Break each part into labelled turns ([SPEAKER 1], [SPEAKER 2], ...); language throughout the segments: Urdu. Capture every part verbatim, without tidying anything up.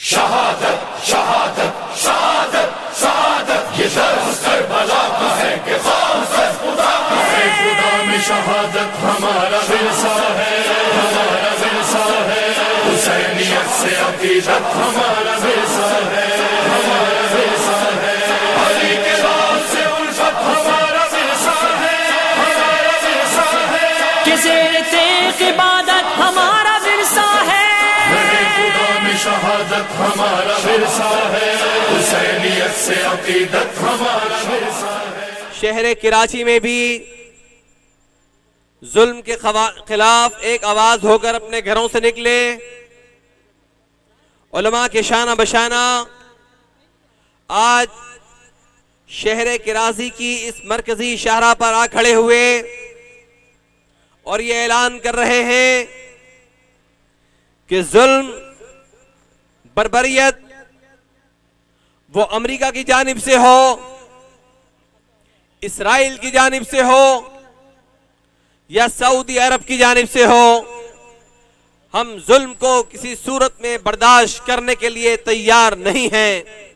[SPEAKER 1] شہادت شہادت شہادت شہادت یہ درس کربلا کا ہے کہ خوف خدا کا ہے، خدا میں شہادت ہمارا ورثہ ہے، ہمارا ورثہ ہے، حسینیت سے عقیدت ہمارا ورثہ ہے، ہمارا ورثہ ہے، علی کے بعد سے الفت ہمارا ورثہ ہے، ہمارا ورثہ ہے،
[SPEAKER 2] کہ زیر تیغ عبادت ہمارا ورثہ ہے،
[SPEAKER 1] خدا میں شہادت ہمارا ورثہ ہے، حسینیت سے عقیدت ہمارا ورثہ ہے۔
[SPEAKER 3] شہر کراچی میں بھی ظلم کے خلاف ایک آواز ہو کر اپنے گھروں سے نکلے علماء کے شانہ بشانہ آج شہر کراچی کی اس مرکزی شاہراہ پر آ کھڑے ہوئے اور یہ اعلان کر رہے ہیں کہ ظلم بربریت وہ امریکہ کی جانب سے ہو، اسرائیل کی جانب سے ہو یا سعودی عرب کی جانب سے ہو، ہم ظلم کو کسی صورت میں برداشت کرنے کے لیے تیار نہیں ہیں۔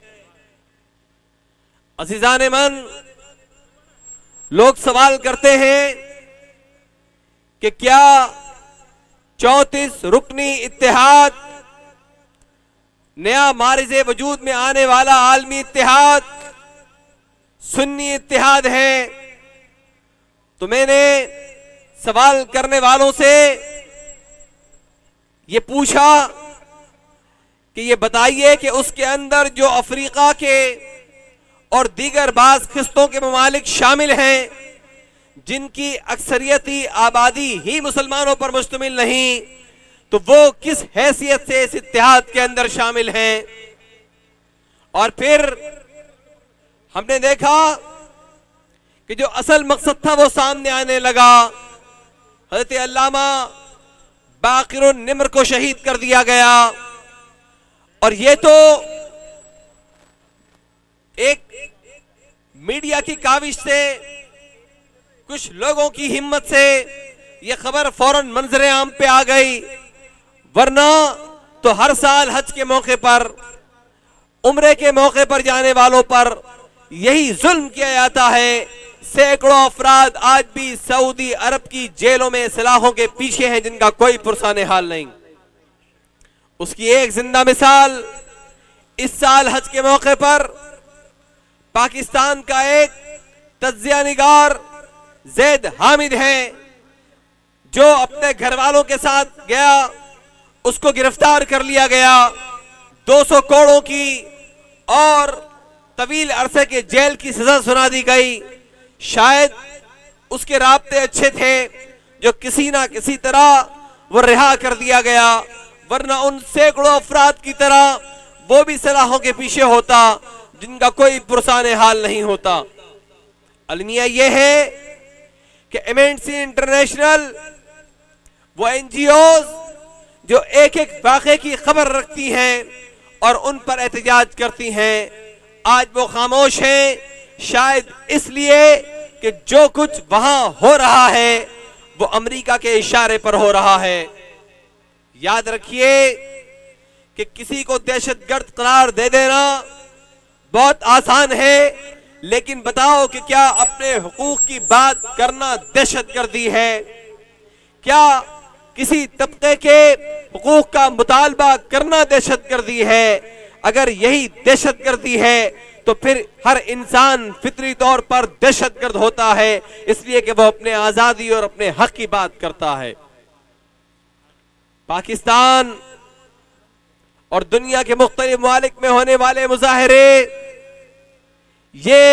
[SPEAKER 3] عزیزان من، لوگ سوال کرتے ہیں کہ کیا چونتیس رکنی اتحاد نیا مارز وجود میں آنے والا عالمی اتحاد سنی اتحاد ہے؟ تو میں نے سوال کرنے والوں سے یہ پوچھا کہ یہ بتائیے کہ اس کے اندر جو افریقہ کے اور دیگر بعض خطوں کے ممالک شامل ہیں جن کی اکثریتی آبادی ہی مسلمانوں پر مشتمل نہیں، تو وہ کس حیثیت سے اس اتحاد کے اندر شامل ہیں؟ اور پھر ہم نے دیکھا کہ جو اصل مقصد تھا وہ سامنے آنے لگا۔ حضرت علامہ باقر النمر کو شہید کر دیا گیا، اور یہ تو ایک میڈیا کی کاوش سے، کچھ لوگوں کی ہمت سے یہ خبر فوراً منظر عام پہ آ گئی، ورنہ تو ہر سال حج کے موقع پر، عمرے کے موقع پر جانے والوں پر یہی ظلم کیا جاتا ہے۔ سینکڑوں افراد آج بھی سعودی عرب کی جیلوں میں سلاخوں کے پیچھے ہیں جن کا کوئی پرسان حال نہیں۔ اس کی ایک زندہ مثال اس سال حج کے موقع پر پاکستان کا ایک تجزیہ نگار زید حامد ہے، جو اپنے گھر والوں کے ساتھ گیا، اس کو گرفتار کر لیا گیا، دو سو کوڑوں کی اور طویل عرصے کے جیل کی سزا سنا دی گئی۔ شاید اس کے رابطے اچھے تھے جو کسی نہ کسی طرح وہ رہا کر دیا گیا، ورنہ ان سینکڑوں افراد کی طرح وہ بھی سلاخوں کے پیچھے ہوتا جن کا کوئی پرسان حال نہیں ہوتا۔ المیہ یہ ہے کہ ایمنسی انٹرنیشنل وہ این جی اوز جو ایک ایک واقعے کی خبر رکھتی ہیں اور ان پر احتجاج کرتی ہیں، آج وہ خاموش ہیں، شاید اس لیے کہ جو کچھ وہاں ہو رہا ہے وہ امریکہ کے اشارے پر ہو رہا ہے۔ یاد رکھیے کہ کسی کو دہشت گرد قرار دے دینا بہت آسان ہے، لیکن بتاؤ کہ کیا اپنے حقوق کی بات کرنا دہشت گردی ہے؟ کیا کسی طبقے کے حقوق کا مطالبہ کرنا دہشت گردی ہے؟ اگر یہی دہشت گردی ہے تو پھر ہر انسان فطری طور پر دہشت گرد ہوتا ہے، اس لیے کہ وہ اپنے آزادی اور اپنے حق کی بات کرتا ہے۔ پاکستان اور دنیا کے مختلف ممالک میں ہونے والے مظاہرے یہ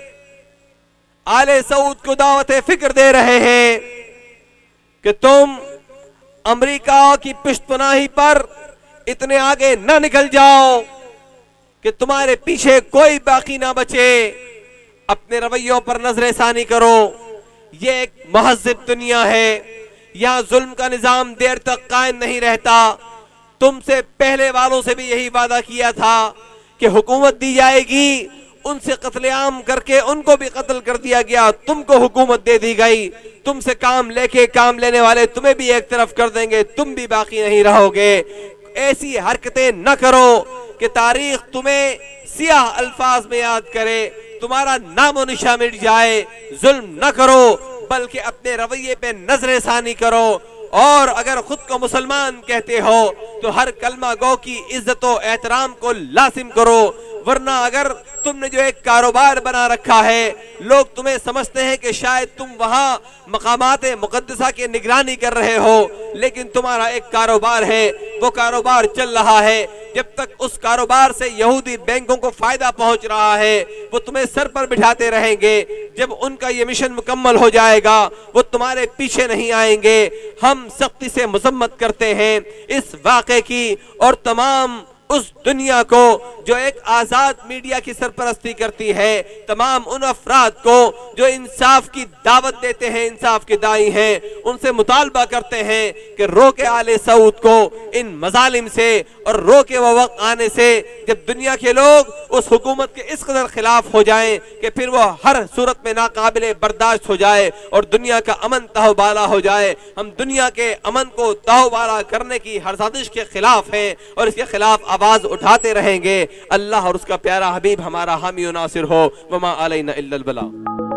[SPEAKER 3] آل سعود کو دعوت فکر دے رہے ہیں کہ تم امریکہ کی پشت پناہی پر اتنے آگے نہ نکل جاؤ کہ تمہارے پیچھے کوئی باقی نہ بچے۔ اپنے رویوں پر نظر ثانی کرو۔ یہ ایک مہذب دنیا ہے، یہاں ظلم کا نظام دیر تک قائم نہیں رہتا۔ تم سے پہلے والوں سے بھی یہی وعدہ کیا تھا کہ حکومت دی جائے گی، ان سے قتل عام کر کے ان کو بھی قتل کر دیا گیا، تم کو حکومت دے دی گئی، تم سے کام لے کے کام لینے والے تمہیں بھی ایک طرف کر دیں گے، تم بھی باقی نہیں رہو گے۔ ایسی حرکتیں نہ کرو کہ تاریخ تمہیں سیاہ الفاظ میں یاد کرے، تمہارا نام و نشاں مٹ جائے، ظلم نہ کرو بلکہ اپنے رویے پہ نظر ثانی کرو، اور اگر خود کو مسلمان کہتے ہو تو ہر کلمہ گو کی عزت و احترام کو لازم کرو، ورنہ اگر تم نے جو ایک کاروبار بنا رکھا ہے، لوگ تمہیں سمجھتے ہیں کہ شاید تم وہاں مقامات مقدسہ کی نگرانی کر رہے ہو، لیکن تمہارا ایک کاروبار ہے، وہ کاروبار چل رہا ہے، جب تک اس کاروبار سے یہودی بینکوں کو فائدہ پہنچ رہا ہے وہ تمہیں سر پر بٹھاتے رہیں گے، جب ان کا یہ مشن مکمل ہو جائے گا وہ تمہارے پیچھے نہیں آئیں گے۔ ہم سختی سے مذمت کرتے ہیں اس واقعے کی اور تمام اس دنیا کو جو ایک آزاد میڈیا کی سرپرستی کرتی ہے، تمام ان افراد کو جو انصاف کی دعوت دیتے ہیں، انصاف کے داعی ہیں، ان سے مطالبہ کرتے ہیں کہ روکے آل سعود کو ان مظالم سے، اور روکے وہ وقت آنے سے جب دنیا کے لوگ اس حکومت کے اس قدر خلاف ہو جائیں کہ پھر وہ ہر صورت میں ناقابل برداشت ہو جائے اور دنیا کا امن تہو بالا ہو جائے۔ ہم دنیا کے امن کو تہو بالا کرنے کی ہر سازش کے خلاف ہیں اور اس کے خلاف آواز اٹھاتے رہیں گے۔ اللہ اور اس کا پیارا حبیب ہمارا حامی و ناصر ہو۔ وما علینا الا البلاغ۔